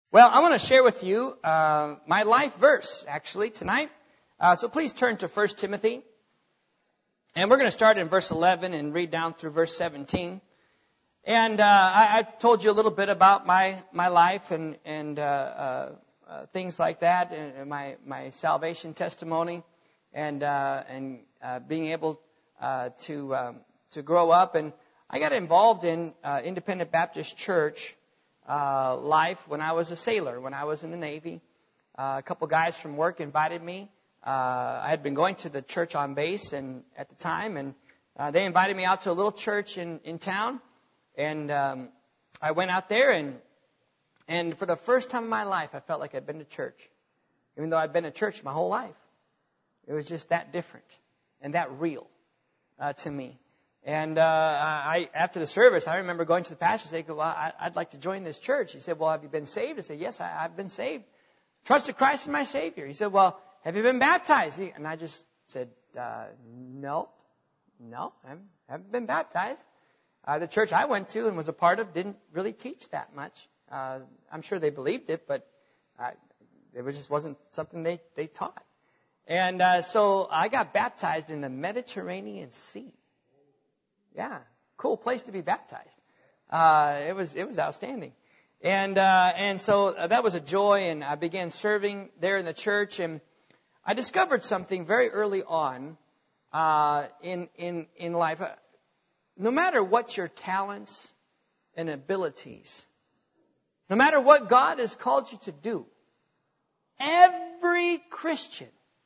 Well, I want to share with you my life verse, actually, tonight. So please turn to 1 Timothy. And we're going to start in verse 11 and read down through verse 17. And I told you a little bit about my life and things like that, and my salvation testimony, and being able to grow up. And I got involved in Independent Baptist Church life when I was a sailor, when I was in the Navy. A couple guys from work invited me. I had been going to the church on base and at the time, and they invited me out to a little church in town. And I went out there, and for the first time in my life, I felt like I'd been to church, even though I'd been to church my whole life. It was just that different and that real to me. And I, after the service, I remember going to the pastor and saying, well, I'd like to join this church. He said, well, have you been saved? I said, yes, I've been saved. Trusted Christ as my Savior. He said, well, have you been baptized? And I just said, no, I haven't been baptized. The church I went to and was a part of didn't really teach that much. I'm sure they believed it, but it just wasn't something they taught. And so I got baptized in the Mediterranean Sea. Yeah, cool place to be baptized. It was outstanding. And so that was a joy, and I began serving there in the church, and I discovered something very early on in life. No matter what your talents and abilities, no matter what God has called you to do, every Christian,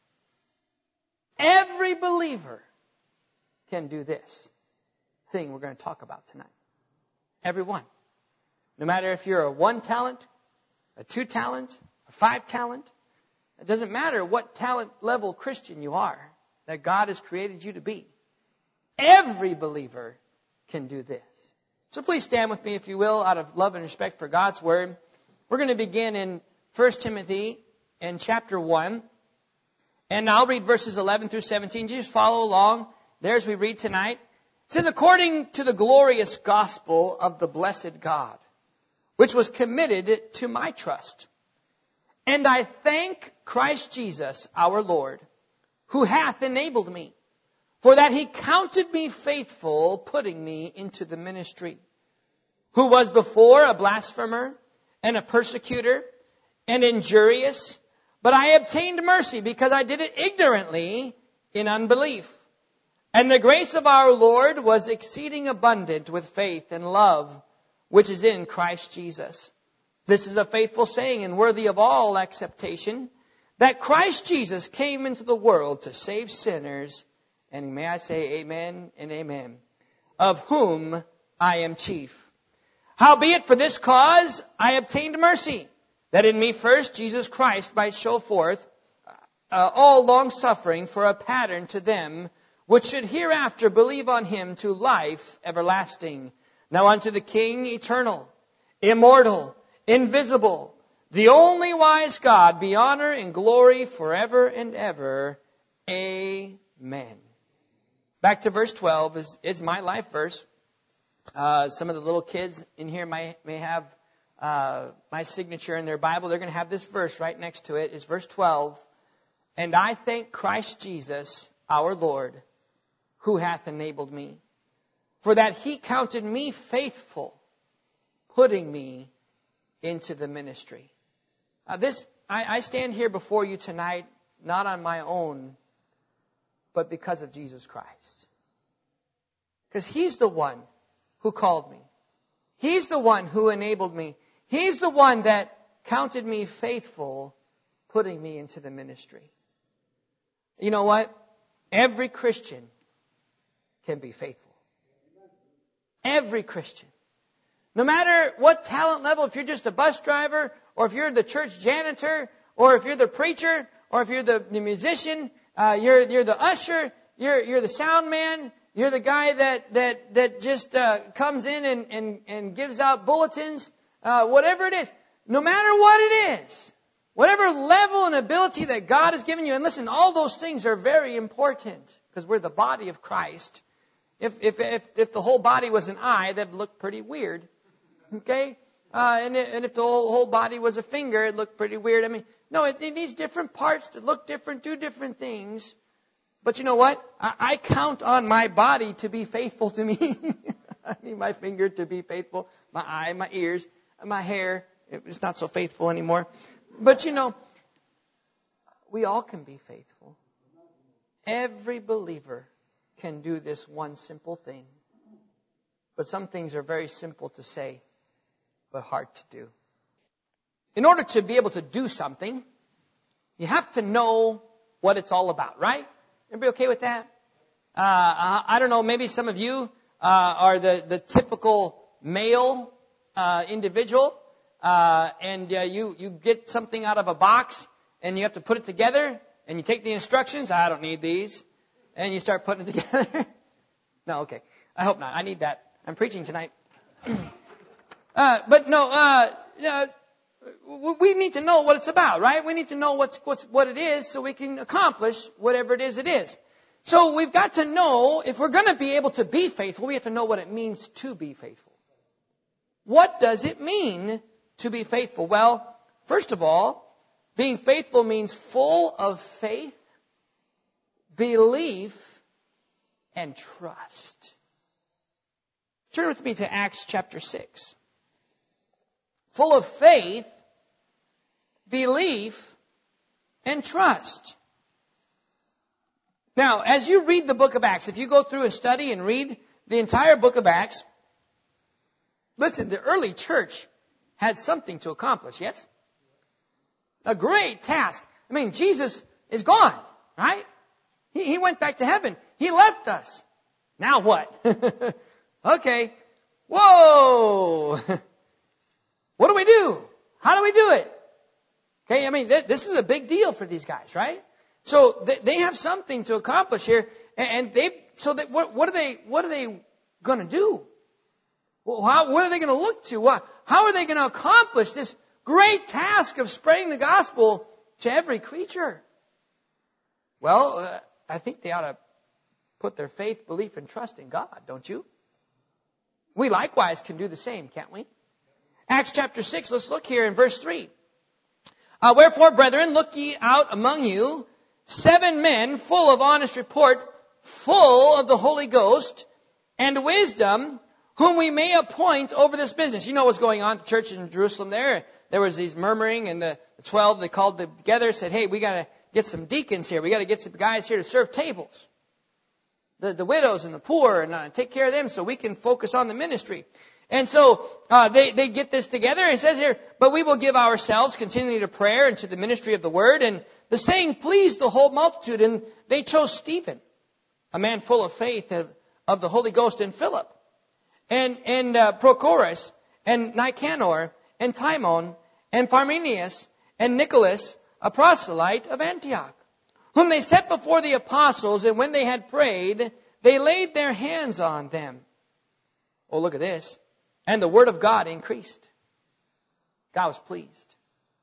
every believer can do this thing we're going to talk about tonight. Everyone. No matter if you're a 1 talent, a 2 talent, a 5 talent, it doesn't matter what talent level Christian you are that God has created you to be. Every believer can do this. So please stand with me, if you will, out of love and respect for God's Word. We're going to begin in 1 Timothy in chapter 1. And I'll read verses 11 through 17. Just follow along there as we read tonight. It says, according to the glorious gospel of the blessed God, which was committed to my trust. And I thank Christ Jesus our Lord, who hath enabled me, for that he counted me faithful, putting me into the ministry, who was before a blasphemer and a persecutor and injurious, but I obtained mercy because I did it ignorantly in unbelief. And the grace of our Lord was exceeding abundant with faith and love, which is in Christ Jesus. This is a faithful saying and worthy of all acceptation, that Christ Jesus came into the world to save sinners, and may I say amen and amen, of whom I am chief. Howbeit for this cause I obtained mercy, that in me first Jesus Christ might show forth all long-suffering for a pattern to them which should hereafter believe on him to life everlasting. Now unto the King eternal, immortal, invisible, the only wise God, be honor and glory forever and ever. Amen. Back to verse 12 is my life verse. Some of the little kids in here may have my signature in their Bible. They're going to have this verse right next to it. It's verse 12. And I thank Christ Jesus our Lord, who hath enabled me, for that he counted me faithful, putting me into the ministry. I stand here before you tonight, not on my own, but because of Jesus Christ. Because he's the one who called me. He's the one who enabled me. He's the one that counted me faithful, putting me into the ministry. You know what? Every Christian can be faithful. Every Christian. No matter what talent level, if you're just a bus driver, or if you're the church janitor, or if you're the preacher, or if you're the musician, you're the usher, you're the sound man, you're the guy that just comes in and gives out bulletins, whatever it is. No matter what it is, whatever level and ability that God has given you, and listen, all those things are very important because we're the body of Christ. If the whole body was an eye, that'd look pretty weird. Okay? And if the whole body was a finger, it looked pretty weird. I mean, no, it needs different parts to look different, do different things. But you know what? I count on my body to be faithful to me. I need my finger to be faithful. My eye, my ears, my hair. It's not so faithful anymore. But you know, we all can be faithful. Every believer can do this one simple thing. But some things are very simple to say, but hard to do. In order to be able to do something, you have to know what it's all about, right? Everybody okay with that? I don't know, maybe some of you are the typical male individual, and you get something out of a box, and you have to put it together, and you take the instructions. I don't need these. And you start putting it together. No, okay. I hope not. I need that. I'm preaching tonight. But no, we need to know what it's about, right? We need to know what it is so we can accomplish whatever it is. So we've got to know, if we're going to be able to be faithful, we have to know what it means to be faithful. What does it mean to be faithful? Well, first of all, being faithful means full of faith, belief, and trust. Turn with me to Acts chapter 6. Full of faith, belief, and trust. Now, as you read the book of Acts, if you go through and study and read the entire book of Acts, listen, the early church had something to accomplish, yes? A great task. I mean, Jesus is gone, right? He went back to heaven. He left us. Now what? Okay. Whoa! What do we do? How do we do it? Okay, I mean, this is a big deal for these guys, right? So they have something to accomplish here, and what are they going to do? Well, what are they going to look to? How are they going to accomplish this great task of spreading the gospel to every creature? Well, I think they ought to put their faith, belief, and trust in God, don't you? We likewise can do the same, can't we? Acts chapter 6, let's look here in verse 3. Wherefore, brethren, look ye out among you 7 men full of honest report, full of the Holy Ghost and wisdom, whom we may appoint over this business. You know what's going on at the church in Jerusalem there. There was these murmuring, and the 12, they called together, said, hey, we got to get some deacons here. We got to get some guys here to serve tables. The widows and the poor, and take care of them so we can focus on the ministry. And so they get this together. And it says here, but we will give ourselves continually to prayer and to the ministry of the word. And the saying pleased the whole multitude. And they chose Stephen, a man full of faith of the Holy Ghost, and Philip, and Prochorus, and Nicanor, and Timon, and Parmenius, and Nicholas, a proselyte of Antioch, whom they set before the apostles, and when they had prayed, they laid their hands on them. Oh, look at this. And the word of God increased. God was pleased.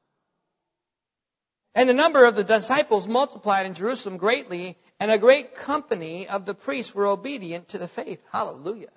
And the number of the disciples multiplied in Jerusalem greatly, and a great company of the priests were obedient to the faith. Hallelujah.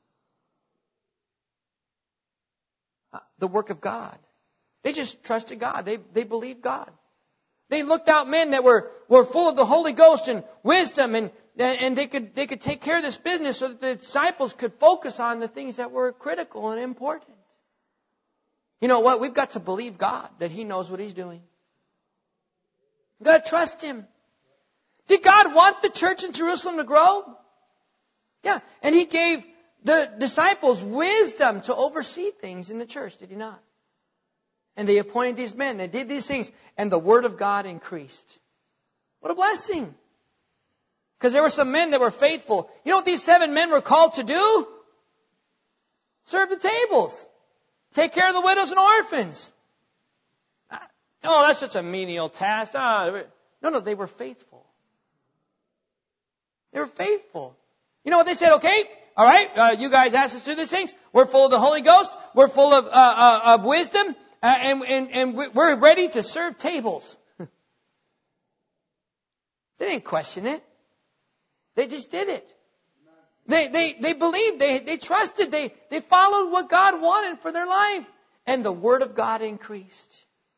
The work of God. They just trusted God. They believed God. They looked out men that were full of the Holy Ghost and wisdom, and they could take care of this business so that the disciples could focus on the things that were critical and important. You know what? We've got to believe God that He knows what He's doing. We've got to trust Him. Did God want the church in Jerusalem to grow? Yeah. And He gave the disciples wisdom to oversee things in the church, did He not? And they appointed these men. They did these things. And the word of God increased. What a blessing. Because there were some men that were faithful. You know what these 7 men were called to do? Serve the tables. Take care of the widows and orphans. Oh, that's such a menial task. No, they were faithful. They were faithful. You know what they said? Okay, all right, you guys asked us to do these things. We're full of the Holy Ghost. We're full of wisdom. And we're ready to serve tables. They didn't question it. They just did it. They believed. They trusted. They followed what God wanted for their life. and the Word of God increased.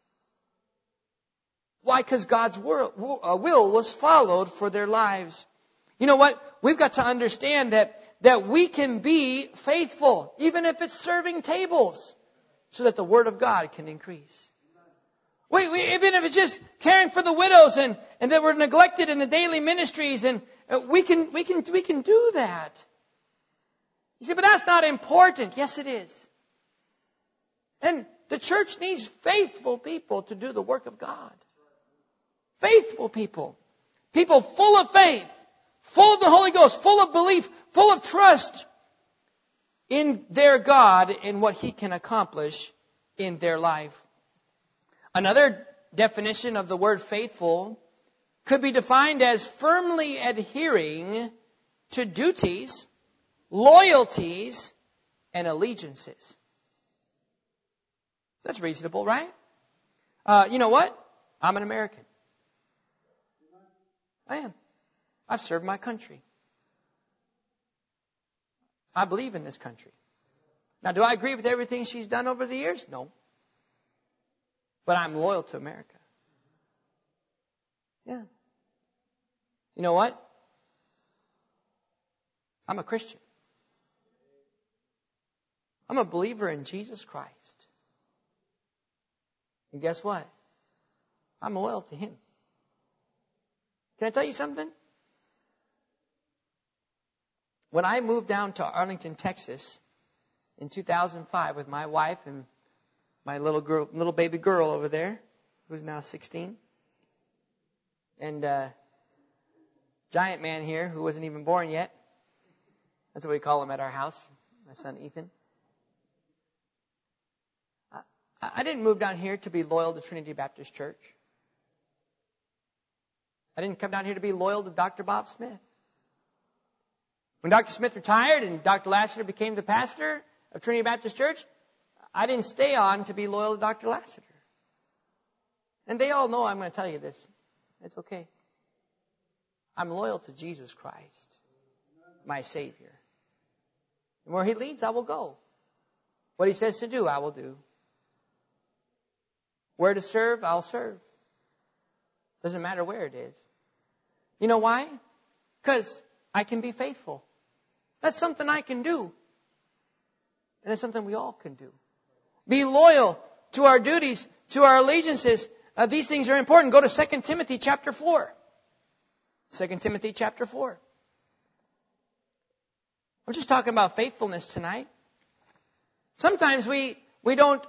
Why? Because God's will was followed for their lives. You know what? We've got to understand that we can be faithful, even if it's serving tables, so that the Word of God can increase. Even if it's just caring for the widows and that we're neglected in the daily ministries, and we can do that. You see, but that's not important. Yes, it is. And the church needs faithful people to do the work of God. Faithful people. People full of faith, full of the Holy Ghost, full of belief, full of trust in their God and what He can accomplish in their life. Another definition of the word faithful could be defined as firmly adhering to duties, loyalties, and allegiances. That's reasonable, right? You know what? I'm an American. I am. I've served my country. I believe in this country. Now, do I agree with everything she's done over the years? No. But I'm loyal to America. Yeah. You know what? I'm a Christian. I'm a believer in Jesus Christ. And guess what? I'm loyal to Him. Can I tell you something? When I moved down to Arlington, Texas in 2005 with my wife and my little baby girl over there, who's now 16, and giant man here who wasn't even born yet. That's what we call him at our house, my son Ethan. I didn't move down here to be loyal to Trinity Baptist Church. I didn't come down here to be loyal to Dr. Bob Smith. When Dr. Smith retired and Dr. Lassiter became the pastor of Trinity Baptist Church, I didn't stay on to be loyal to Dr. Lassiter. And they all know I'm going to tell you this. It's okay. I'm loyal to Jesus Christ, my Savior. And where He leads, I will go. What He says to do, I will do. Where to serve, I'll serve. Doesn't matter where it is. You know why? Because I can be faithful. That's something I can do. And it's something we all can do. Be loyal to our duties, to our allegiances. These things are important. Go to 2 Timothy chapter 4. 2 Timothy chapter 4. I'm just talking about faithfulness tonight. Sometimes we don't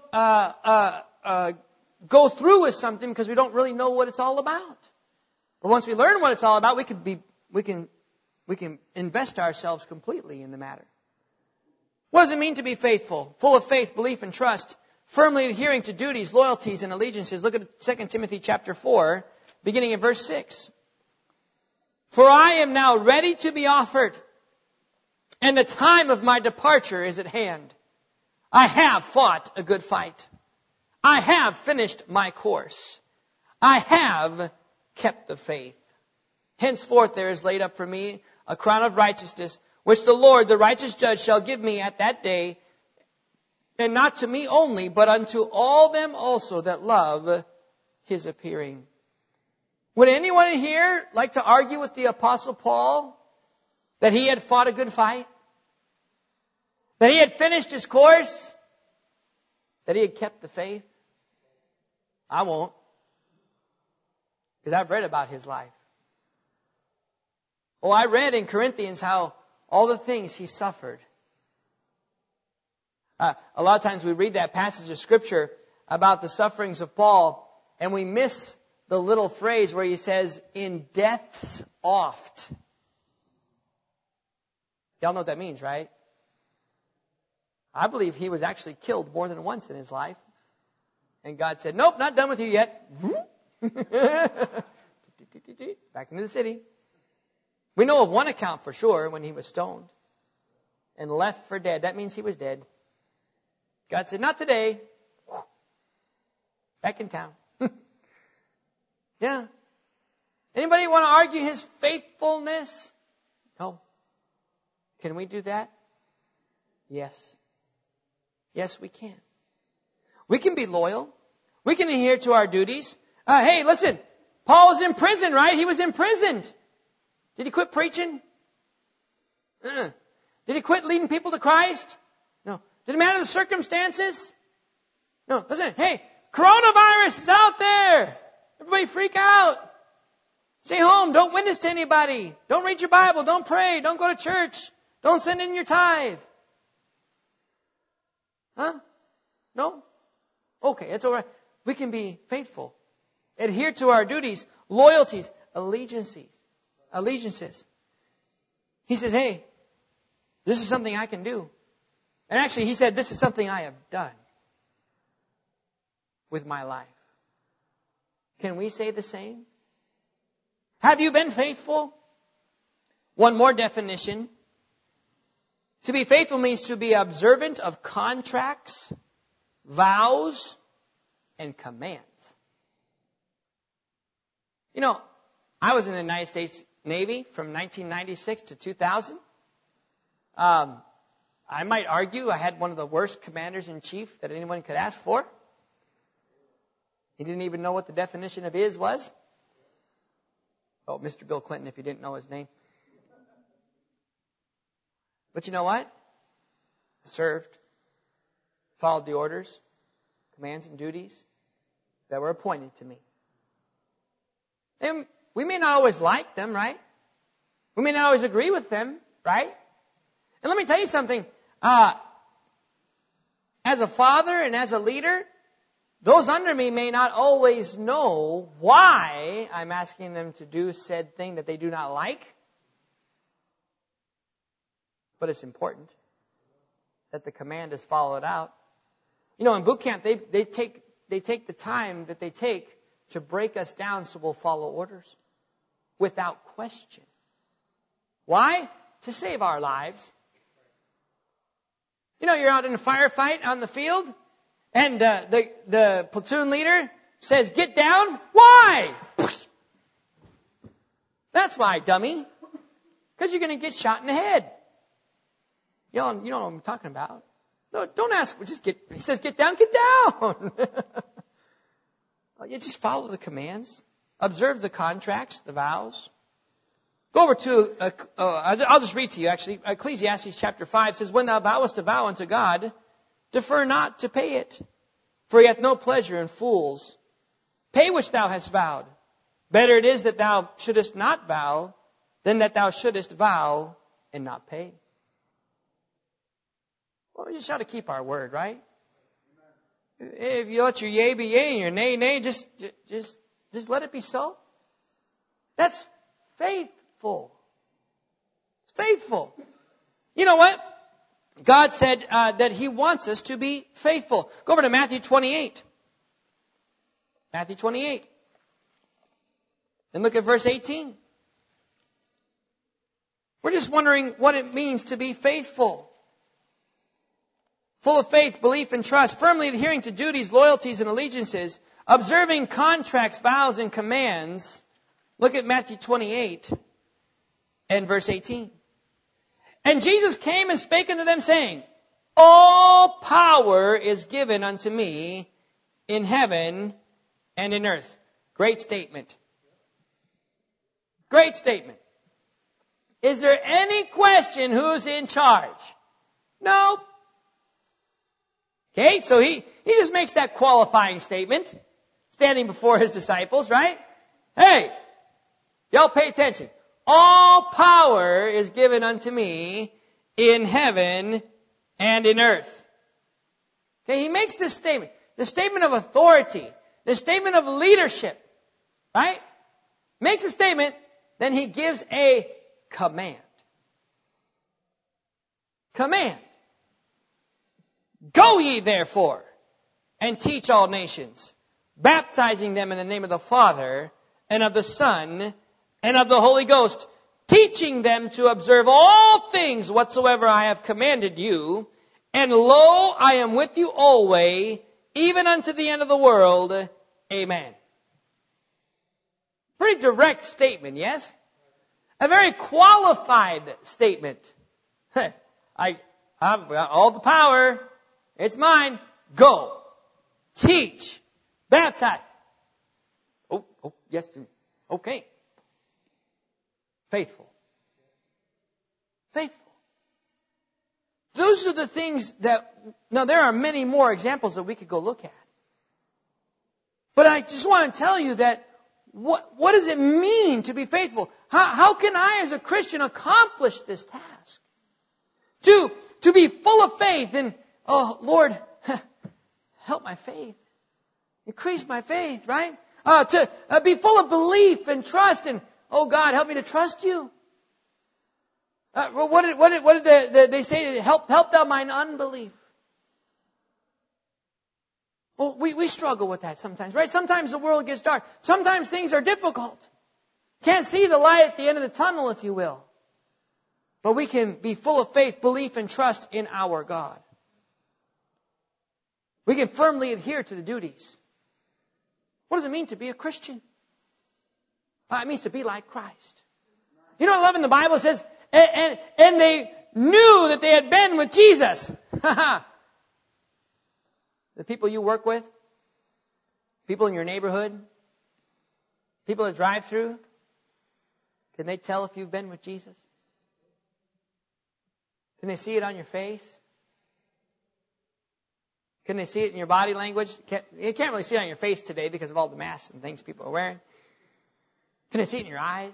go through with something because we don't really know what it's all about. But once we learn what it's all about, we can invest ourselves completely in the matter. What does it mean to be faithful? Full of faith, belief, and trust, firmly adhering to duties, loyalties, and allegiances. Look at 2 Timothy chapter 4, beginning in verse 6. For I am now ready to be offered, and the time of my departure is at hand. I have fought a good fight. I have finished my course. I have kept the faith. Henceforth there is laid up for me a crown of righteousness, which the Lord, the righteous judge, shall give me at that day, and not to me only, but unto all them also that love His appearing. Would anyone in here like to argue with the Apostle Paul that he had fought a good fight? That he had finished his course? That he had kept the faith? I won't. Because I've read about his life. Oh, I read in Corinthians how all the things he suffered. A lot of times we read that passage of Scripture about the sufferings of Paul, and we miss the little phrase where he says, in death's oft. Y'all know what that means, right? I believe he was actually killed more than once in his life. And God said, nope, not done with you yet. Back into the city. We know of one account for sure when he was stoned and left for dead. That means he was dead. God said, not today. Back in town. Yeah. Anybody want to argue his faithfulness? No. Can we do that? Yes. Yes, we can. We can be loyal. We can adhere to our duties. Hey, listen, Paul was in prison, right? He was imprisoned. Did he quit preaching? Did he quit leading people to Christ? No. Did it matter the circumstances? No. Listen, hey, coronavirus is out there. Everybody freak out. Stay home. Don't witness to anybody. Don't read your Bible. Don't pray. Don't go to church. Don't send in your tithe. Huh? No? Okay, it's all right. We can be faithful. Adhere to our duties, loyalties, allegiances. He says, hey, this is something I can do. And actually, he said, this is something I have done with my life. Can we say the same? Have you been faithful? One more definition. To be faithful means to be observant of contracts, vows, and commands. You know, I was in the United States Navy from 1996 to 2000. I might argue I had one of the worst commanders-in-chief that anyone could ask for. He didn't even know what the definition of is was. Oh, Mr. Bill Clinton, if you didn't know his name. But you know what? I served, followed the orders, commands and duties that were appointed to me. And we may not always like them, right? We may not always agree with them, right? And let me tell you something. As a father and as a leader, those under me may not always know why I'm asking them to do said thing that they do not like. But it's important that the command is followed out. You know, in boot camp, they take the time that they take to break us down so we'll follow orders without question. Why? To save our lives. You know, you're out in a firefight on the field, and the platoon leader says, "Get down." Why? That's why, dummy. Because you're going to get shot in the head. You know what I'm talking about. No, don't ask. He says, "Get down, get down." You just follow the commands. Observe the contracts, the vows. Go over to, I'll just read to you actually. Ecclesiastes chapter 5 says, "When thou vowest a vow unto God, defer not to pay it. For he hath no pleasure in fools. Pay which thou hast vowed. Better it is that thou shouldest not vow than that thou shouldest vow and not pay." Well, we just ought to keep our word, right? If you let your yea be yea and your nay, nay, just let it be so. That's faithful. It's faithful. You know what? God said that He wants us to be faithful. Go over to Matthew 28. Matthew 28. And look at verse 18. We're just wondering what it means to be faithful. Full of faith, belief, and trust, firmly adhering to duties, loyalties, and allegiances, observing contracts, vows, and commands. Look at Matthew 28 and verse 18. "And Jesus came and spake unto them, saying, All power is given unto me in heaven and in earth." Great statement. Great statement. Is there any question who's in charge? No. Okay, so he just makes that qualifying statement, standing before his disciples, right? Hey, y'all pay attention. All power is given unto me in heaven and in earth. Okay, he makes this statement, the statement of authority, the statement of leadership, right? Makes a statement, then he gives a command. Command. "Go ye therefore and teach all nations, baptizing them in the name of the Father and of the Son and of the Holy Ghost, teaching them to observe all things whatsoever I have commanded you. And lo, I am with you always, even unto the end of the world. Amen." Pretty direct statement, yes? A very qualified statement. I've got all the power. It's mine. Go. teach, baptize. Oh, yes. Okay. Faithful. Faithful. Those are the things that, now there are many more examples that we could go look at. But I just want to tell you that what does it mean to be faithful? How can I as a Christian accomplish this task? To be full of faith and, oh Lord, help my faith. Increase my faith, right? To be full of belief and trust and, oh God, help me to trust you. What did they say? Help thou mine unbelief. Well, we struggle with that sometimes, right? Sometimes the world gets dark. Sometimes things are difficult. Can't see the light at the end of the tunnel, if you will. But we can be full of faith, belief, and trust in our God. We can firmly adhere to the duties. What does it mean to be a Christian? It means to be like Christ. You know what I love in the Bible? It says, and they knew that they had been with Jesus. The people you work with, people in your neighborhood, people that drive through, can they tell if you've been with Jesus? Can they see it on your face? Can they see it in your body language? You can't really see it on your face today because of all the masks and things people are wearing. Can they see it in your eyes?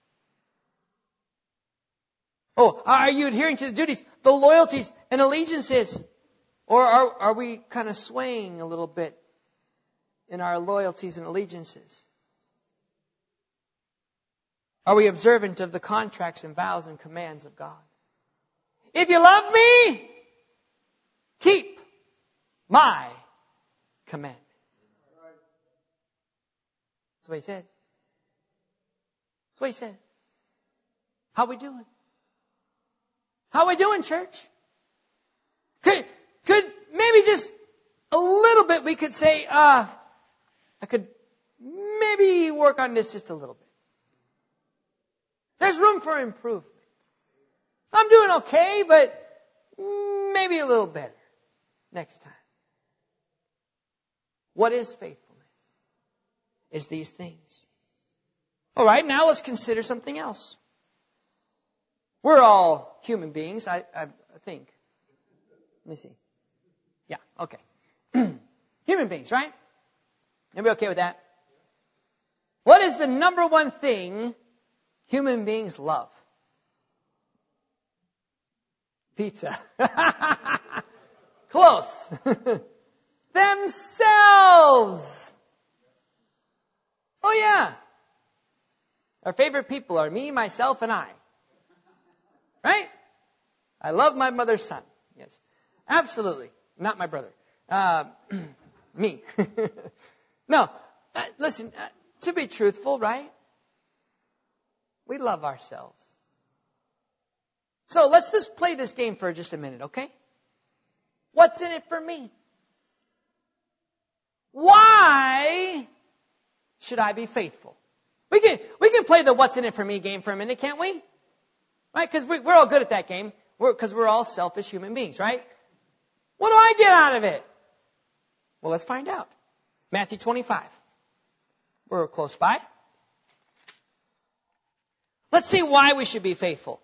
Oh, are you adhering to the duties, the loyalties and allegiances? Or are we kind of swaying a little bit in our loyalties and allegiances? Are we observant of the contracts and vows and commands of God? If you love me, keep my commandments. That's what he said. That's what he said. How we doing? How we doing, church? Could maybe just a little bit we could say, I could maybe work on this just a little bit. There's room for improvement. I'm doing okay, but maybe a little better next time. What is faithfulness? Is these things. All right, now let's consider something else. We're all human beings, I think. Let me see. Yeah, okay. Human beings, right? Everybody okay with that? What is the number one thing human beings love? Pizza. Close. Themselves. Oh yeah. Our favorite people are me, myself, and I. Right? I love my mother's son. Yes. Absolutely. Not my brother. Me. No. Listen, to be truthful, right? We love ourselves. So let's just play this game for just a minute, okay? What's in it for me? Why should I be faithful? We can play the what's in it for me game for a minute, can't we? Right? Because we're all good at that game. Because we're all selfish human beings, right? What do I get out of it? Well, let's find out. Matthew 25. We're close by. Let's see why we should be faithful.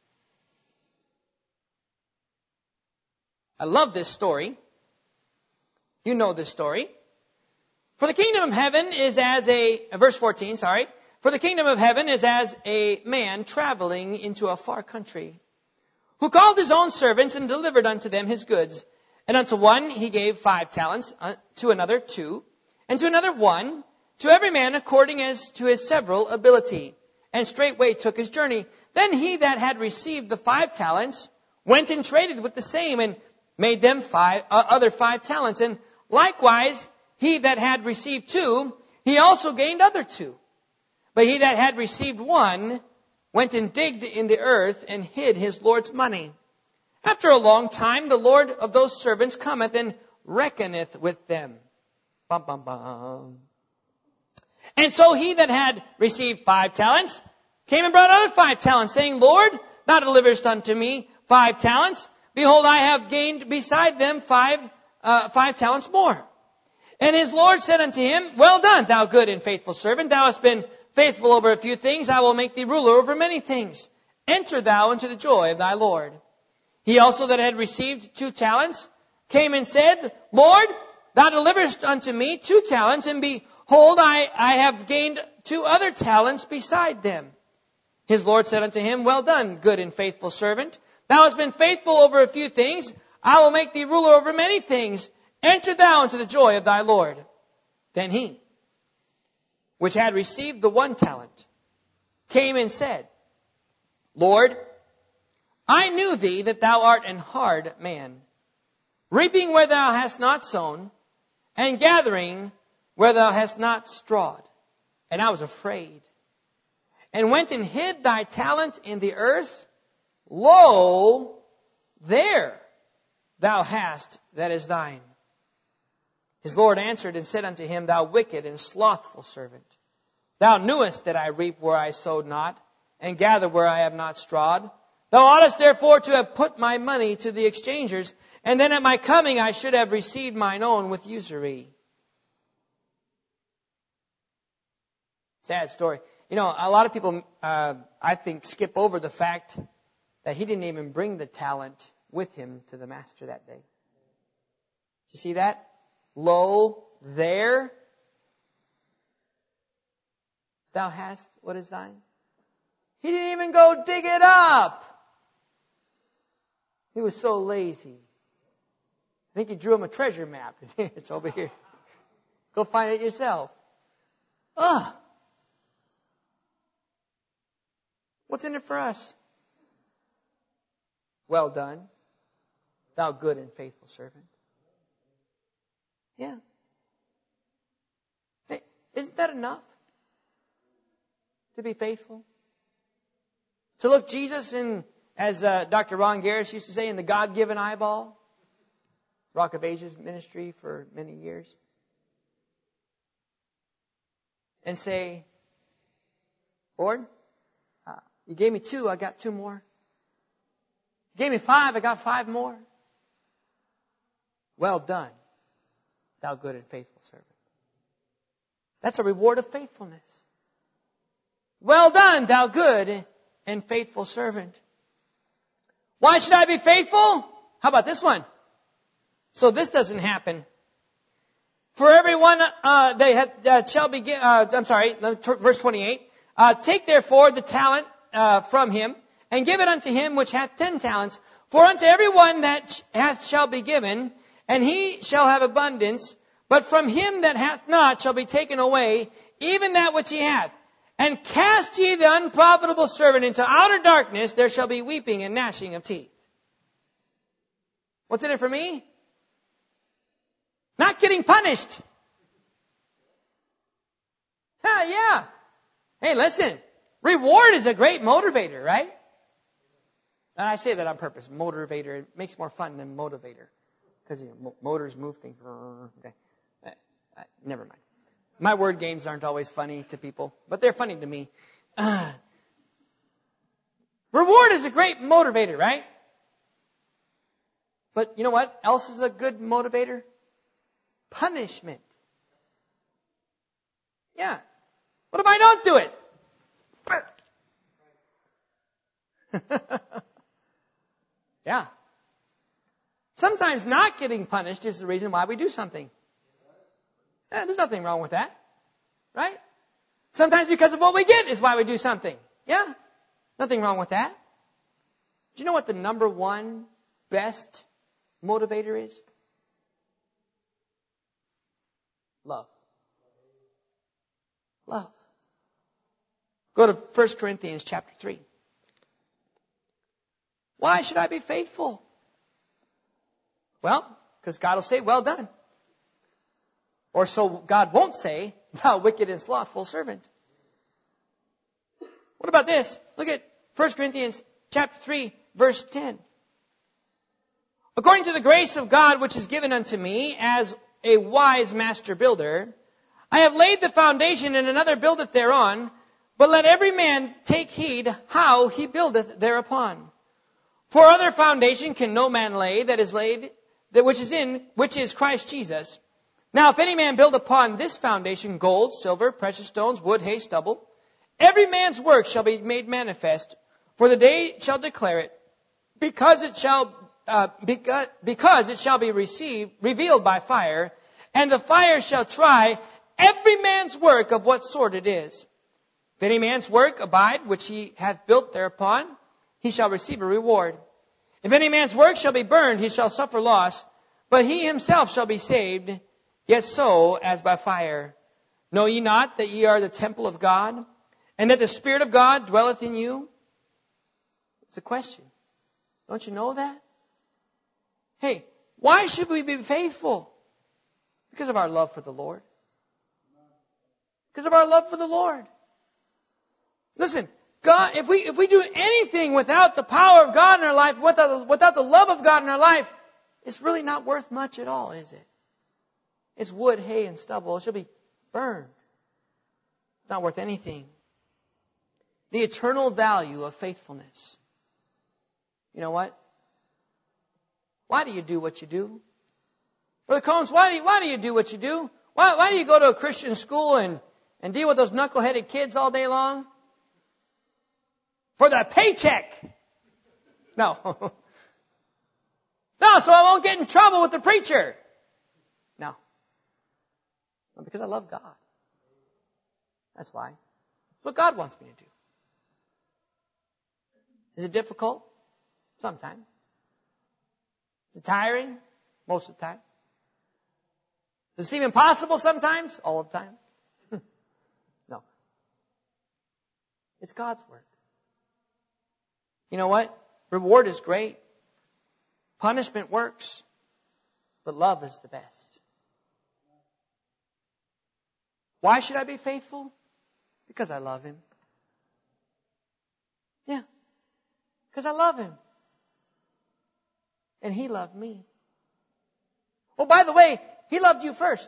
I love this story. You know this story. For the kingdom of heaven is as verse 14, sorry. For the kingdom of heaven is as a man traveling into a far country, who called his own servants and delivered unto them his goods. And unto one he gave 5 talents, to another 2, and to another 1, to every man according as to his several ability. And straightway took his journey. Then he that had received the 5 talents went and traded with the same, and made them other 5 talents. And likewise he that had received 2, he also gained other 2. But he that had received 1 went and digged in the earth and hid his Lord's money. After a long time, the Lord of those servants cometh and reckoneth with them. Bum, bum, bum. And so he that had received 5 talents came and brought other 5 talents, saying, Lord, thou deliverest unto me 5 talents. Behold, I have gained beside them 5 talents more. And his Lord said unto him, Well done, thou good and faithful servant. Thou hast been faithful over a few things. I will make thee ruler over many things. Enter thou into the joy of thy Lord. He also that had received 2 talents came and said, Lord, thou deliverest unto me 2 talents, and behold, I have gained 2 other talents beside them. His Lord said unto him, Well done, good and faithful servant. Thou hast been faithful over a few things. I will make thee ruler over many things. Enter thou into the joy of thy Lord. Then he, which had received the 1 talent, came and said, Lord, I knew thee that thou art an hard man, reaping where thou hast not sown, and gathering where thou hast not strawed. And I was afraid, and went and hid thy talent in the earth. Lo, there thou hast that is thine. His Lord answered and said unto him, Thou wicked and slothful servant, thou knewest that I reap where I sowed not, and gather where I have not strawed. Thou oughtest therefore to have put my money to the exchangers, and then at my coming I should have received mine own with usury. Sad story. You know, a lot of people, I think, skip over the fact that he didn't even bring the talent with him to the master that day. You see that? Lo, there thou hast what is thine. He didn't even go dig it up. He was so lazy. I think he drew him a treasure map. It's over here. Go find it yourself. What's in it for us? Well done, thou good and faithful servant. Yeah. Hey, isn't that enough? To be faithful? To look Jesus in, as Dr. Ron Garris used to say, in the God-given eyeball? Rock of Ages ministry for many years. And say, Lord, you gave me 2, I got 2 more. You gave me 5, I got 5 more. Well done, thou good and faithful servant. That's a reward of faithfulness. Well done, thou good and faithful servant. Why should I be faithful? How about this one? So this doesn't happen. For everyone shall be verse 28. Take therefore the talent from him, and give it unto him which hath 10 talents. For unto everyone that hath shall be given, and he shall have abundance. But from him that hath not shall be taken away even that which he hath. And cast ye the unprofitable servant into outer darkness, there shall be weeping and gnashing of teeth. What's in it for me? Not getting punished. Yeah. Hey, listen. Reward is a great motivator, right? And I say that on purpose. Motivator. It makes more fun than motivator. Because motors move things. Okay. Never mind. My word games aren't always funny to people, but they're funny to me. Reward is a great motivator, right? But you know what else is a good motivator? Punishment. Yeah. What if I don't do it? Yeah. Sometimes not getting punished is the reason why we do something. There's nothing wrong with that. Right? Sometimes because of what we get is why we do something. Yeah. Nothing wrong with that. Do you know what the number 1 best motivator is? Love. Love. Go to 1 Corinthians chapter 3. Why should I be faithful? Well, because God will say, well done. Or so God won't say, thou wicked and slothful servant. What about this? Look at 1 Corinthians chapter 3, verse 10. According to the grace of God which is given unto me as a wise master builder, I have laid the foundation, and another buildeth thereon. But let every man take heed how he buildeth thereupon. For other foundation can no man lay that is laid, which is Christ Jesus. Now, if any man build upon this foundation gold, silver, precious stones, wood, hay, stubble, every man's work shall be made manifest, for the day shall declare it, because it shall be revealed by fire, and the fire shall try every man's work of what sort it is. If any man's work abide, which he hath built thereupon, he shall receive a reward. If any man's work shall be burned, he shall suffer loss, but he himself shall be saved, yet so as by fire. Know ye not that ye are the temple of God, and that the Spirit of God dwelleth in you? It's a question. Don't you know that? Hey, why should we be faithful? Because of our love for the Lord. Because of our love for the Lord. Listen, God, if we do anything without the power of God in our life, without the love of God in our life, it's really not worth much at all, is it? It's wood, hay, and stubble. It should be burned. It's not worth anything. The eternal value of faithfulness. You know what? Why do you do what you do? Brother Combs, why do you do what you do? Why do you go to a Christian school and deal with those knuckleheaded kids all day long? For the paycheck. No. No, so I won't get in trouble with the preacher. No. Because I love God. That's why. It's what God wants me to do. Is it difficult? Sometimes. Is it tiring? Most of the time. Does it seem impossible sometimes? All the time. No. It's God's work. You know what? Reward is great. Punishment works. But love is the best. Why should I be faithful? Because I love Him. Yeah. Because I love Him. And He loved me. Oh, by the way, He loved you first.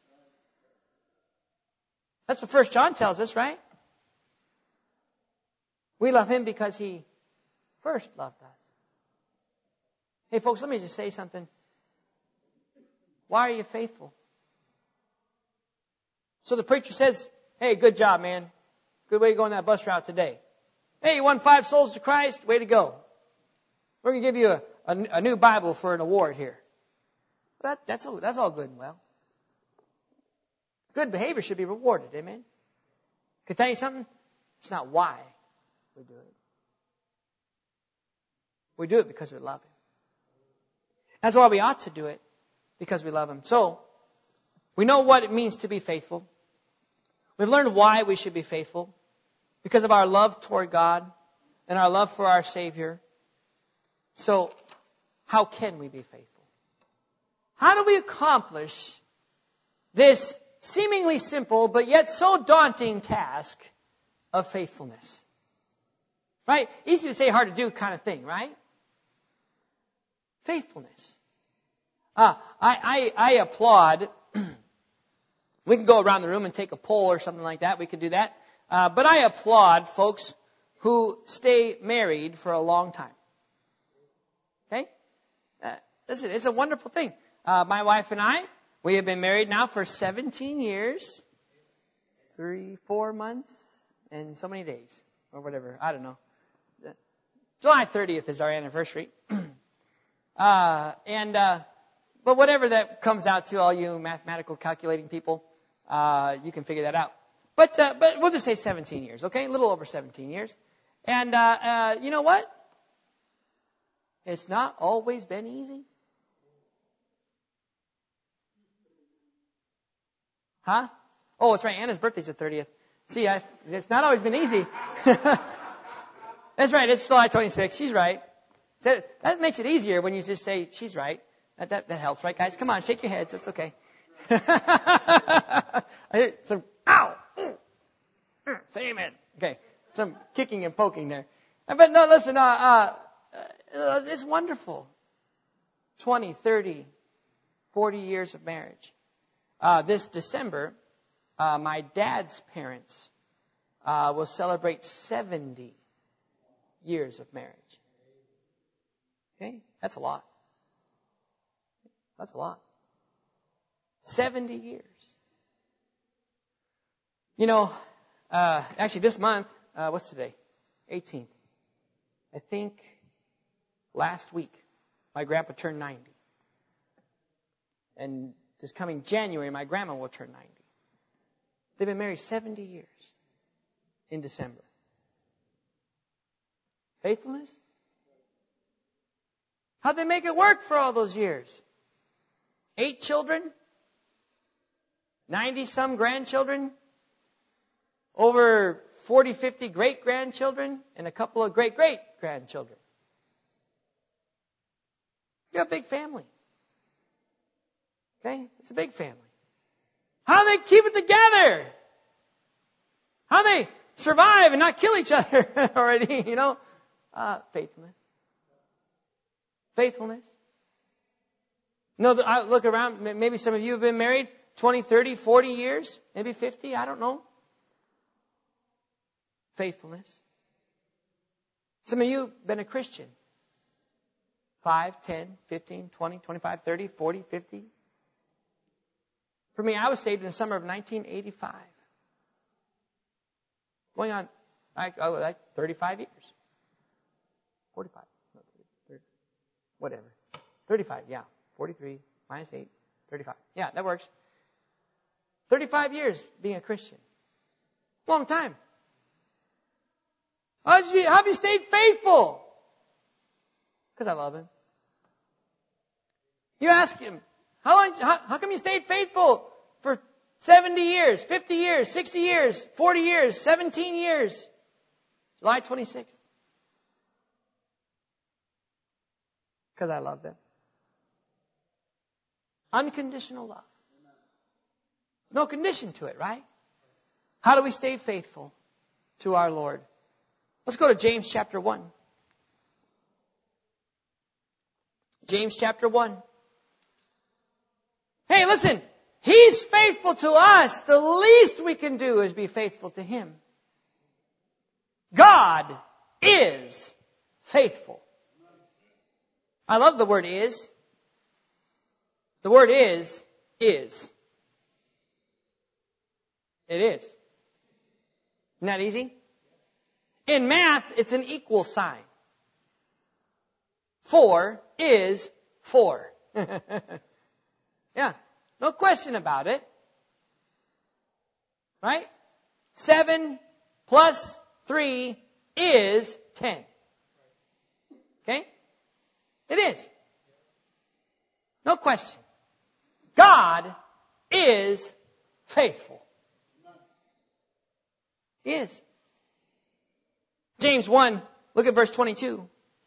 That's what 1 John tells us, right? We love Him because He first loved us. Hey, folks, let me just say something. Why are you faithful? So the preacher says, hey, good job, man. Good way to go on that bus route today. Hey, you won 5 souls to Christ. Way to go. We're going to give you a new Bible for an award here. That's all good and well. Good behavior should be rewarded. Amen? Can I tell you something? It's not why we do it. We do it because we love Him. That's why we ought to do it, because we love Him. So, we know what it means to be faithful. We've learned why we should be faithful. Because of our love toward God and our love for our Savior. So, how can we be faithful? How do we accomplish this seemingly simple but yet so daunting task of faithfulness? Right? Easy to say, hard to do kind of thing, right? Faithfulness. I applaud. We can go around the room and take a poll or something like that. We could do that. But I applaud folks who stay married for a long time. Okay? Listen, it's a wonderful thing. My wife and I, we have been married now for 17 years, 4 months, and so many days, or whatever. I don't know. July 30th is our anniversary. But whatever that comes out to, all you mathematical calculating people, you can figure that out. But we'll just say 17 years, okay? A little over 17 years. And you know what? It's not always been easy. Huh? Oh, that's right. Anna's birthday's the 30th. See, it's not always been easy. That's right. It's July 26th. She's right. That makes it easier when you just say, she's right. That helps, right, guys? Come on, shake your heads. It's okay. I hear some, ow! Say amen. Okay. Some kicking and poking there. But no, listen, it's wonderful. 20, 30, 40 years of marriage. This December, my dad's parents will celebrate 70 years of marriage. Okay? That's a lot. That's a lot. 70 years. You know, actually this month, what's today? 18th. I think last week, my grandpa turned 90. And this coming January, my grandma will turn 90. They've been married 70 years in December. Faithfulness? How'd they make it work for all those years? 8 children? 90-some grandchildren? Over 40, 50 great-grandchildren? And a couple of great-great-grandchildren. You got a big family. Okay? It's a big family. How they keep it together? How they survive and not kill each other already, you know? Faithfulness. Faithfulness. You know, I look around, maybe some of you have been married 20, 30, 40 years, maybe 50, I don't know. Faithfulness. Some of you have been a Christian. 5, 10, 15, 20, 25, 30, 40, 50. For me, I was saved in the summer of 1985. Going on, like 35 years. 45. No, 30, whatever. 35, yeah. 43 minus 8, 35. Yeah, that works. 35 years being a Christian. Long time. How have you stayed faithful? Because I love Him. You ask Him, how come you stayed faithful for 70 years, 50 years, 60 years, 40 years, 17 years? July 26th. Because I love them. Unconditional love. There's no condition to it, right? How do we stay faithful to our Lord? Let's go to James chapter 1. James chapter 1. Hey, listen. He's faithful to us. The least we can do is be faithful to Him. God is faithful. I love the word is. The word is. It is. Isn't that easy? In math, it's an equal sign. 4 is 4. Yeah, no question about it. Right? 7 plus 3 is 10. Okay? It is. No question. God is faithful. He is. James 1, look at verse 22.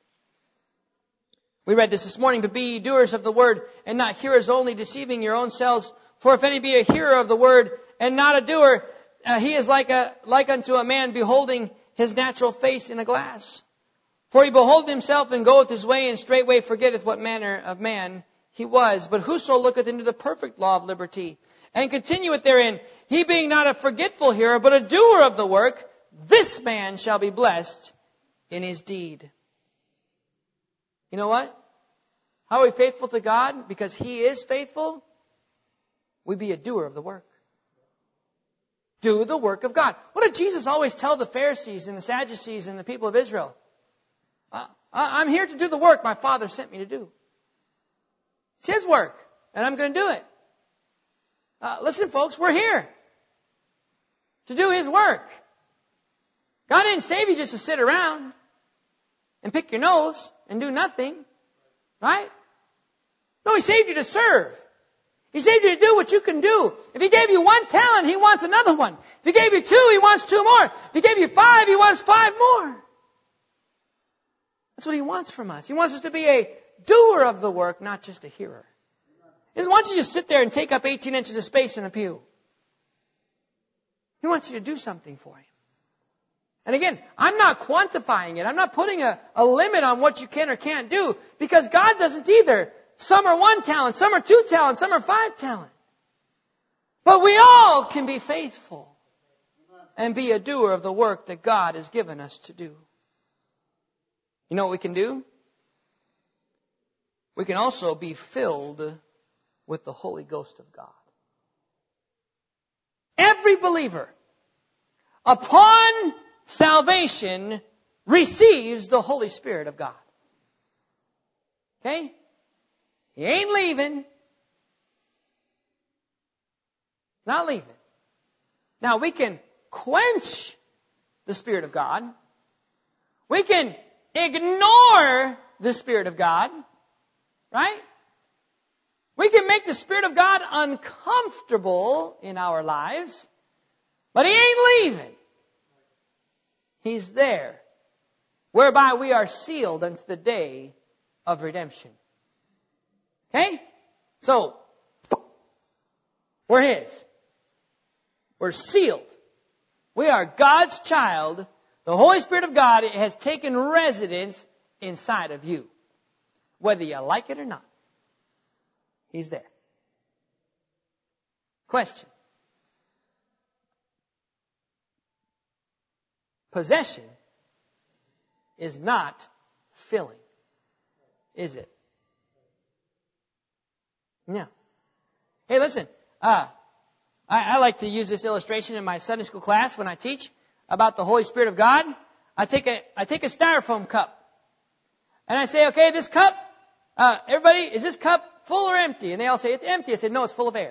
We read this morning, but be ye doers of the word, and not hearers only, deceiving your own selves. For if any be a hearer of the word, and not a doer, he is like unto a man beholding his natural face in a glass. For he beholdeth himself, and goeth his way, and straightway forgetteth what manner of man he was. But whoso looketh into the perfect law of liberty, and continueth therein, he being not a forgetful hearer, but a doer of the work, this man shall be blessed in his deed. You know what? How are we faithful to God? Because He is faithful. We be a doer of the work. Do the work of God. What did Jesus always tell the Pharisees and the Sadducees and the people of Israel? I'm here to do the work my Father sent me to do. It's His work, and I'm going to do it. Listen, folks, we're here to do His work. God didn't save you just to sit around and pick your nose and do nothing. Right? No, He saved you to serve. He saved you to do what you can do. If He gave you 1 talent, He wants another one. If He gave you 2, He wants 2 more. If He gave you 5, He wants 5 more. That's what He wants from us. He wants us to be a doer of the work, not just a hearer. He doesn't want you to just sit there and take up 18 inches of space in a pew. He wants you to do something for Him. And again, I'm not quantifying it. I'm not putting a limit on what you can or can't do, because God doesn't either. Some are 1 talent, some are 2 talents, some are 5 talent. But we all can be faithful and be a doer of the work that God has given us to do. You know what we can do? We can also be filled with the Holy Ghost of God. every believer, upon salvation, receives the Holy Spirit of God. Okay? He ain't leaving. Not leaving. Now, we can quench the Spirit of God. We can ignore the Spirit of God. Right? We can make the Spirit of God uncomfortable in our lives. But He ain't leaving. He's there. Whereby we are sealed unto the day of redemption. Okay? So, we're His. We're sealed. We are God's child. The Holy Spirit of God has taken residence inside of you. Whether you like it or not. He's there. Question. Possession is not filling, is it? No. Hey, listen. I like to use this illustration in my Sunday school class when I teach about the Holy Spirit of God. I take a styrofoam cup. And I say, okay, this cup, everybody, is this cup full or empty? And they all say, it's empty. I said, no, it's full of air.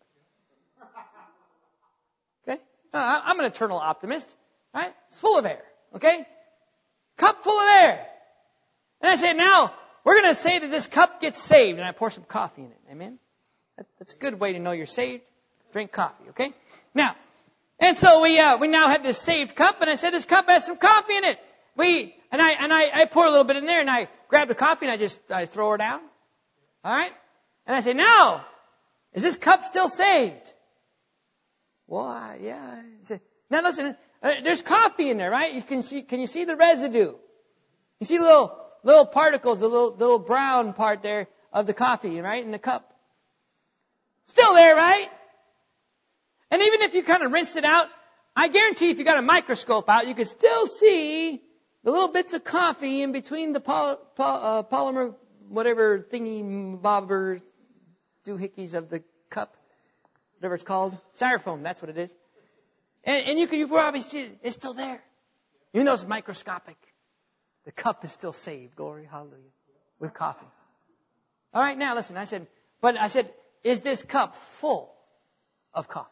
Okay? I'm an eternal optimist. Right? It's full of air. Okay? Cup full of air. And I say, now, we're going to say that this cup gets saved. And I pour some coffee in it. Amen? That's a good way to know you're saved. Drink coffee. Okay? Now, and so we now have this saved cup. And I said, this cup has some coffee in it. I pour a little bit in there. And I grab the coffee and I throw her down. All right? And I say, now, is this cup still saved? Well, yeah. I said, now listen, there's coffee in there, right? Can you see the residue? You see little particles, the little brown part there of the coffee, right, in the cup. Still there, right? And even if you kind of rinse it out, I guarantee if you got a microscope out, you could still see the little bits of coffee in between the polymer, whatever thingy bobber doohickeys of the cup, whatever it's called, styrofoam. That's what it is. And you probably see it. It's still there. Even though it's microscopic. The cup is still saved. Glory, hallelujah. With coffee. All right, now listen. I said, is this cup full of coffee?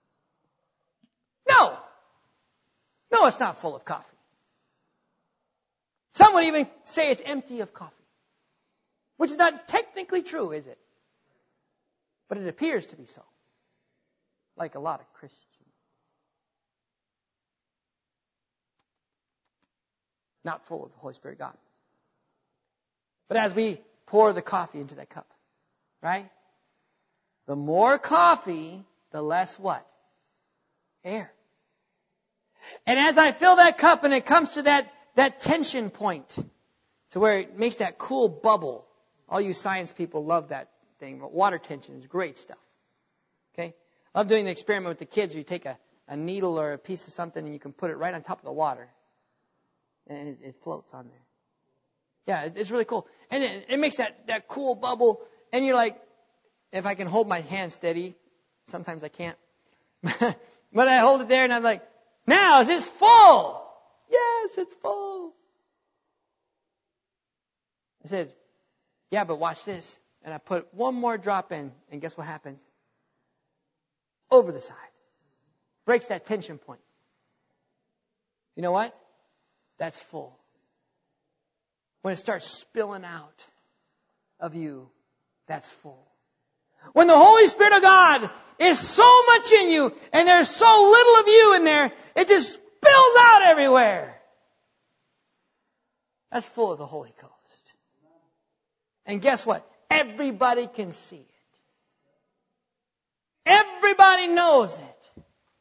No. No, it's not full of coffee. Some would even say it's empty of coffee. Which is not technically true, is it? But it appears to be so. Like a lot of Christians. Not full of the Holy Spirit of God. But as we pour the coffee into that cup, right? The more coffee, the less what? Air. And as I fill that cup and it comes to that tension point, to where it makes that cool bubble. All you science people love that thing. But water tension is great stuff. Okay? I love doing the experiment with the kids where you take a needle or a piece of something and you can put it right on top of the water. And it floats on there. Yeah, it's really cool. And it makes that cool bubble. And you're like, if I can hold my hand steady, sometimes I can't. But I hold it there and I'm like, now is this full? Yes, it's full. I said, yeah, but watch this. And I put one more drop in. And guess what happens? Over the side. Breaks that tension point. You know what? That's full. When it starts spilling out of you, that's full. When the Holy Spirit of God is so much in you and there's so little of you in there, it just spills out everywhere. That's full of the Holy Ghost. And guess what? Everybody can see it. Everybody knows it.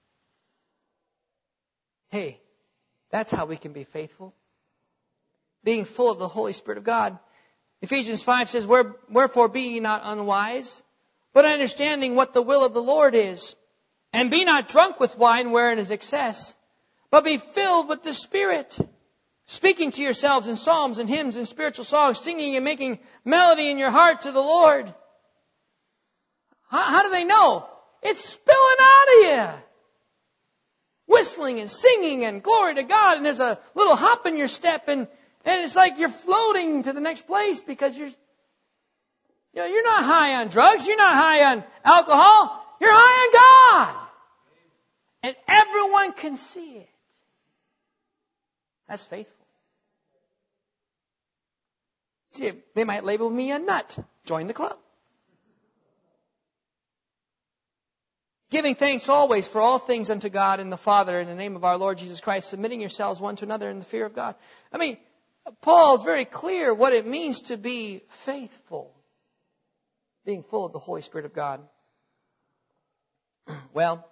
Hey, that's how we can be faithful. Being full of the Holy Spirit of God. Ephesians 5 says, wherefore be ye not unwise, but understanding what the will of the Lord is. And be not drunk with wine wherein is excess, but be filled with the Spirit. Speaking to yourselves in psalms and hymns and spiritual songs, singing and making melody in your heart to the Lord. How do they know? It's spilling out of you. whistling and singing and glory to God, and there's a little hop in your step, and it's like you're floating to the next place because you're not high on drugs, you're not high on alcohol, you're high on God. And everyone can see it. That's faithful. See, they might label me a nut. Join the club. Giving thanks always for all things unto God and the Father in the name of our Lord Jesus Christ, submitting yourselves one to another in the fear of God. I mean, Paul's very clear what it means to be faithful. Being full of the Holy Spirit of God. Well,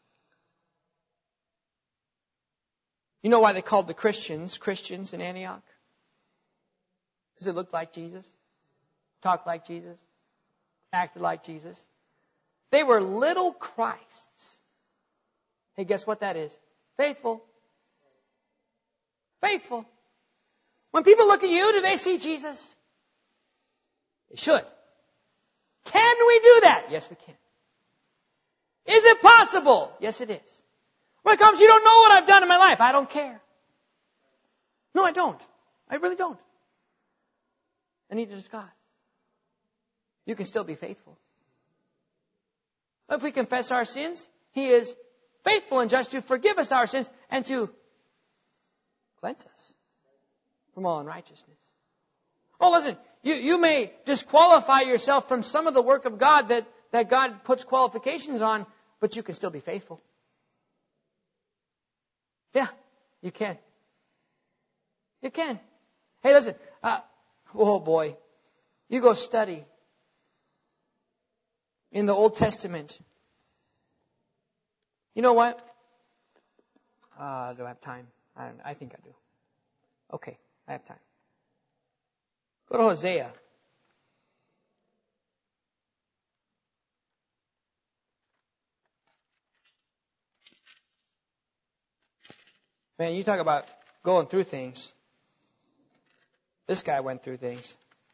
you know why they called the Christians in Antioch? Because they looked like Jesus, talked like Jesus, acted like Jesus. They were little Christs. Hey, guess what that is? Faithful. Faithful. When people look at you, do they see Jesus? They should. Can we do that? Yes, we can. Is it possible? Yes, it is. When it comes, you don't know what I've done in my life. I don't care. No, I don't. I really don't. And neither does God. You can still be faithful. If we confess our sins, He is faithful and just to forgive us our sins and to cleanse us from all unrighteousness. Oh, listen, you may disqualify yourself from some of the work of God that God puts qualifications on, but you can still be faithful. Yeah, you can. You can. Hey, listen, oh boy, you go study in the Old Testament. You know what? Do I have time? I don't know. I think I do. Okay, I have time. Go to Hosea. Man, you talk about going through things. This guy went through things.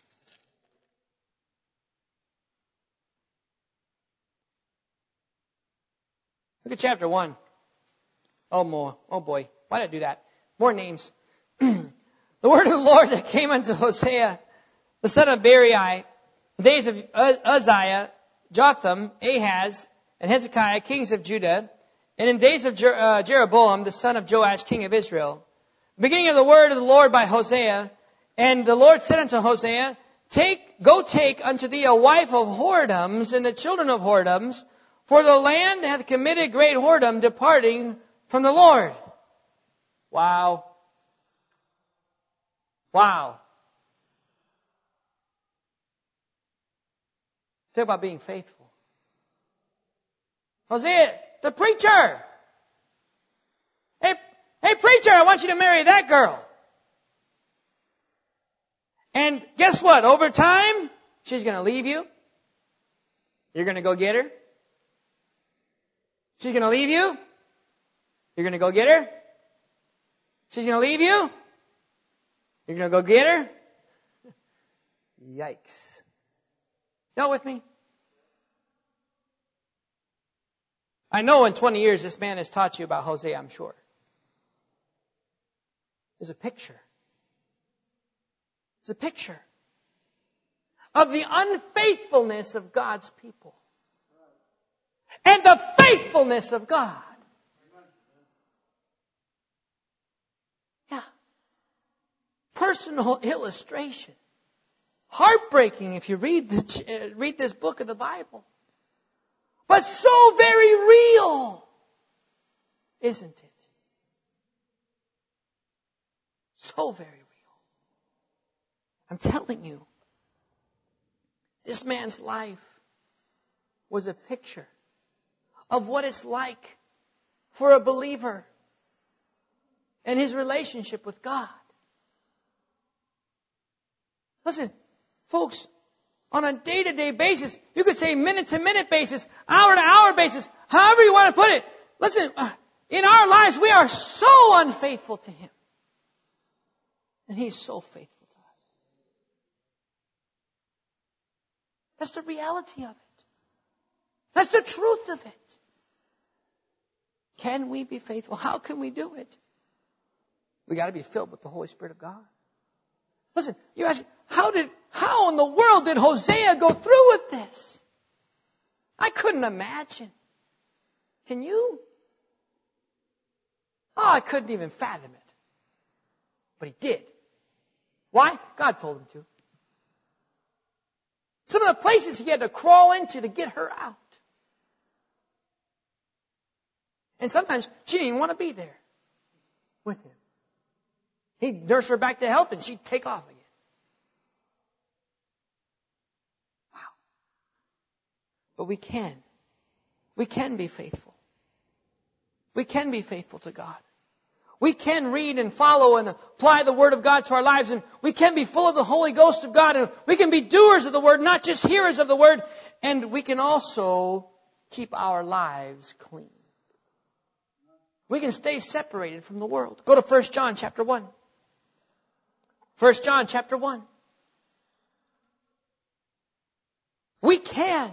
Look at chapter 1. Oh boy. Why did I do that? More names. The word of the Lord that came unto Hosea, the son of Beeri, the days of Uzziah, Jotham, Ahaz, and Hezekiah, kings of Judah, and in days of Jeroboam, the son of Joash, king of Israel. Beginning of the word of the Lord by Hosea, and the Lord said unto Hosea, Go take unto thee a wife of whoredoms and the children of whoredoms, for the land hath committed great whoredom, departing from the Lord. Wow. Wow. Talk about being faithful. Hosea, the preacher. Hey preacher, I want you to marry that girl. And guess what? Over time, she's going to leave you. You're going to go get her. She's going to leave you. You're going to go get her. She's going to leave you. You're going to go get her. Yikes. Y'all with me? I know in 20 years this man has taught you about Hosea, I'm sure. There's a picture. There's a picture of the unfaithfulness of God's people. And the faithfulness of God. Yeah. Personal illustration. Heartbreaking if you read this book of the Bible. But so very real. Isn't it? So very real. I'm telling you. This man's life was a picture of what it's like for a believer and his relationship with God. Listen, folks, on a day-to-day basis, you could say minute-to-minute basis, hour-to-hour basis, however you want to put it. Listen, in our lives, we are so unfaithful to Him. And He's so faithful to us. That's the reality of it. That's the truth of it. Can we be faithful? How can we do it? We got to be filled with the Holy Spirit of God. Listen, you ask, how in the world did Hosea go through with this? I couldn't imagine. Can you? Oh, I couldn't even fathom it. But he did. Why? God told him to. Some of the places he had to crawl into to get her out. And sometimes she didn't even want to be there with him. He'd nurse her back to health and she'd take off again. Wow. But we can. We can be faithful. We can be faithful to God. We can read and follow and apply the Word of God to our lives, and we can be full of the Holy Ghost of God, and we can be doers of the Word, not just hearers of the Word, and we can also keep our lives clean. We can stay separated from the world. Go to 1 John chapter 1. 1 John chapter 1. We can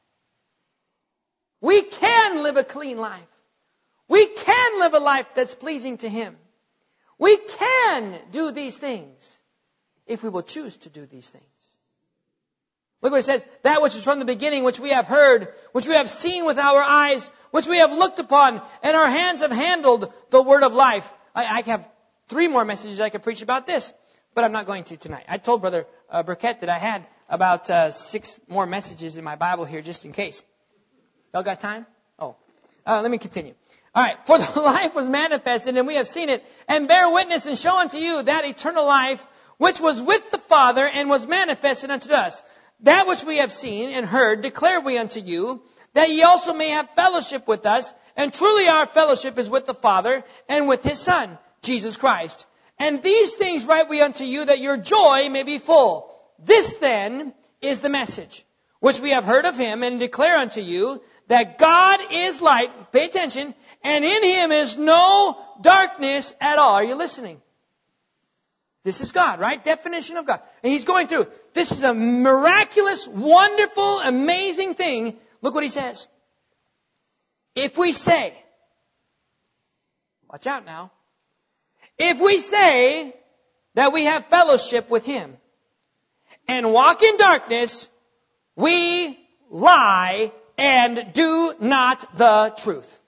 live a clean life. We can live a life that's pleasing to Him. We can do these things if we will choose to do these things. Look what it says. That which is from the beginning, which we have heard, which we have seen with our eyes, which we have looked upon, and our hands have handled the word of life. I have 3 more messages I could preach about this, but I'm not going to tonight. I told Brother Burkett that I had about 6 more messages in my Bible here just in case. Y'all got time? Let me continue. All right. For the life was manifested, and we have seen it, and bear witness and show unto you that eternal life which was with the Father and was manifested unto us. That which we have seen and heard declare we unto you, that ye also may have fellowship with us. And truly our fellowship is with the Father and with His Son, Jesus Christ. And these things write we unto you, that your joy may be full. This then is the message which we have heard of Him, and declare unto you, that God is light, pay attention, and in Him is no darkness at all. Are you listening? This is God, right? Definition of God. And He's going through. This is a miraculous, wonderful, amazing thing. Look what He says. If we say, watch out now. If we say that we have fellowship with Him and walk in darkness, we lie and do not the truth.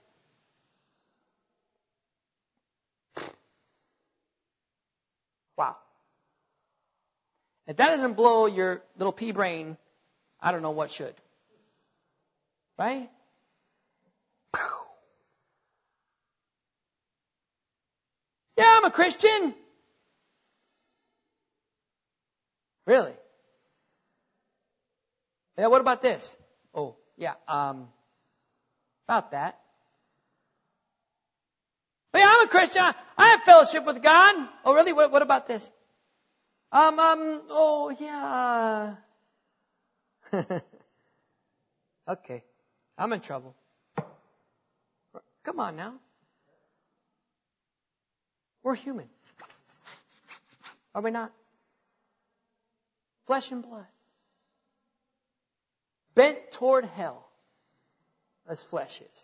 Wow. If that doesn't blow your little pea brain, I don't know what should. Right? Yeah, I'm a Christian. Really? Yeah, what about this? Oh, yeah, about that. But yeah, I'm a Christian. I have fellowship with God. Oh, really? What about this? Oh, yeah. Okay. I'm in trouble. Come on now. We're human. Are we not? Flesh and blood. Bent toward hell as flesh is.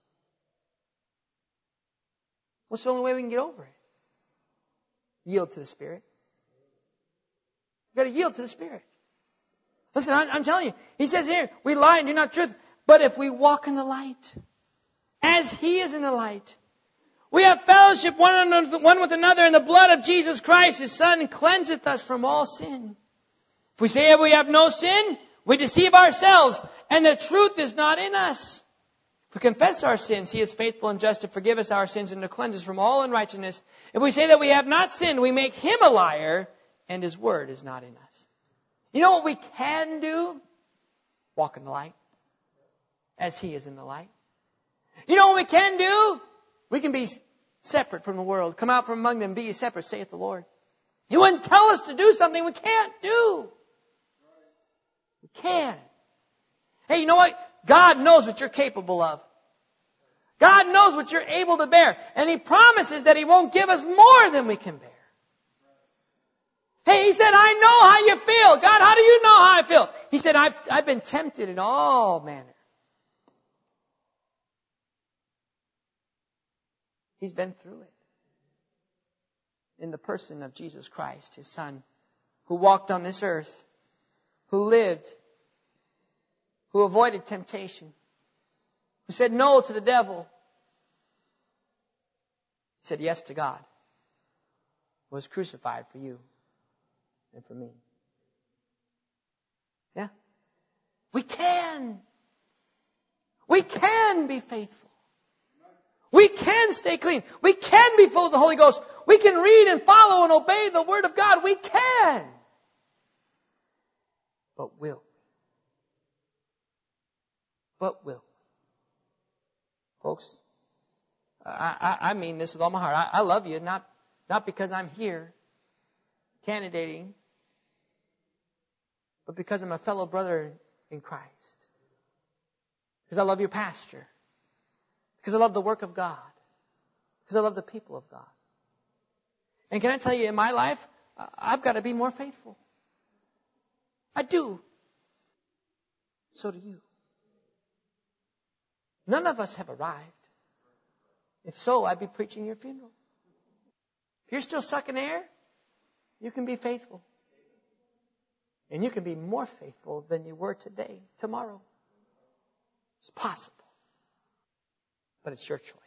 What's the only way we can get over it? Yield to the Spirit. You've got to yield to the Spirit. Listen, I'm telling you. He says here, we lie and do not truth. But if we walk in the light, as He is in the light, we have fellowship one with another, and the blood of Jesus Christ, His Son, cleanseth us from all sin. If we say we have no sin, we deceive ourselves, and the truth is not in us. If we confess our sins, He is faithful and just to forgive us our sins and to cleanse us from all unrighteousness. If we say that we have not sinned, we make Him a liar, and His word is not in us. You know what we can do? Walk in the light, as He is in the light. You know what we can do? We can be separate from the world. Come out from among them, be ye separate, saith the Lord. He wouldn't tell us to do something we can't do. We can. Hey, you know what? God knows what you're capable of. God knows what you're able to bear. And He promises that He won't give us more than we can bear. Hey, He said, I know how you feel. God, how do you know how I feel? He said, I've been tempted in all manner. He's been through it. In the person of Jesus Christ, His Son, who walked on this earth, who lived, who avoided temptation, who said no to the devil, said yes to God, was crucified for you and for me. Yeah. We can be faithful. We can stay clean. We can be full of the Holy Ghost. We can read and follow and obey the Word of God. We can. But will we? But will we? Folks, I mean this with all my heart. I love you, not because I'm here candidating, but because I'm a fellow brother in Christ. Because I love your pastor. Because I love the work of God. Because I love the people of God. And can I tell you, in my life, I've got to be more faithful. I do. So do you. None of us have arrived. If so, I'd be preaching your funeral. If you're still sucking air, you can be faithful. And you can be more faithful than you were today, tomorrow. It's possible. But it's your choice.